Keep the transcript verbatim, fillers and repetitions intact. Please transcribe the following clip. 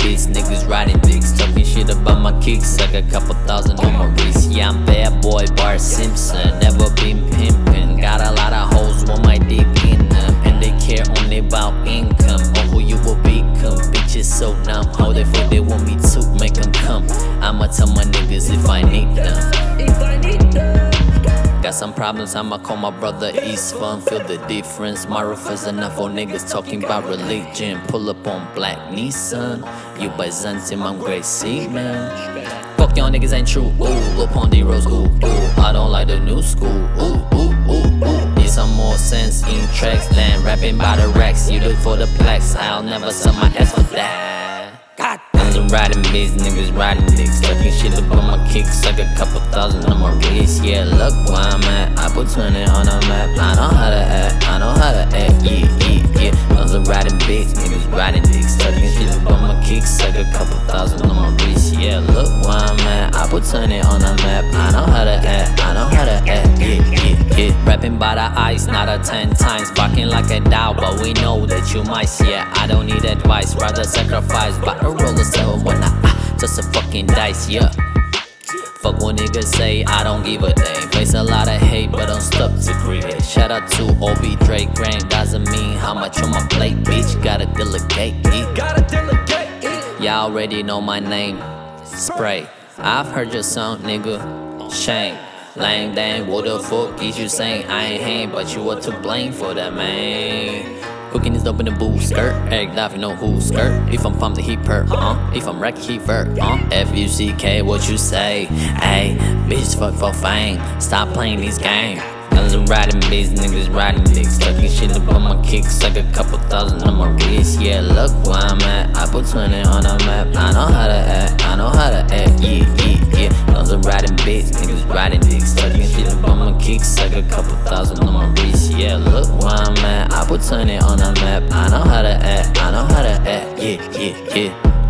beats, niggas riding dicks, talking shit about my kicks. I got a couple thousand on my wrist. Yeah, I'm bad boy Bart Simpson, never been pimpin'. Got a lot of hoes with my dick in them, and they care only about income or who you will become. Bitches so numb, how they feel they want me to make them come. I'ma tell my niggas if I need them. If I need them. Got some problems, I'ma call my brother East Fun. Feel the difference, my roof is enough for niggas talking about religion. Pull up on black Nissan, you Byzantium, I'm great seaman. Fuck y'all niggas ain't true, ooh, Lil Pon D-Rose, ooh, ooh. I don't like the new school, ooh, ooh, ooh, ooh. Need some more sense in tracks than rapping by the racks. You look for the plaques, I'll never sell my ass for that. God damn, riding beats, niggas riding dicks, talking shit about my kicks. Like a couple thousand on my wrist, yeah, look where I'm at. I put twenty on the map, I know how to act, I know how to act, yeah, yeah, yeah. Those are riding beats, niggas riding dicks, talking shit about my kicks. Like a couple thousand on my wrist, yeah, look where I'm at. I put twenty on the map, I know how to act, I know how to act, yeah, yeah, yeah. Rapping by the ice, not a ten times, barking like a dog, but we know that you might, yeah. I don't need advice, rather sacrifice, but a roller seven when I, ah, just a fucking dice, yeah. Fuck what niggas say, I don't give a damn. Face a lot of hate, but I'm stuck to create. Shout out to O B Drake, Grand, doesn't mean how much on my plate, bitch. Gotta delegate it. Gotta delegate it. Y'all already know my name, Spray. I've heard your song, nigga. Shame. Lame dang, what the fuck is you saying? I ain't hang, but you are to blame for that, man. Cooking is dope in the booth, skirt. Egg life, you know who skirt. If I'm pumped, the heat perk, huh? If I'm wrecked, heat vert, huh? F U C K, what you say? Ayy, bitches fuck for fame. Stop playing these games. Guns are riding beats, niggas riding dicks, talking shit about my kicks. Like a couple thousand on my wrist, yeah, look where I'm at. I put twenty on the map, I know how to act, I know how to act, yeah, yeah, yeah. Guns are riding beats, niggas riding dicks, talking shit about my kicks. Like a couple thousand on my wrist, yeah, look where I'm at. I put twenty on the map, I know how to act, I know how to act, yeah, yeah, yeah.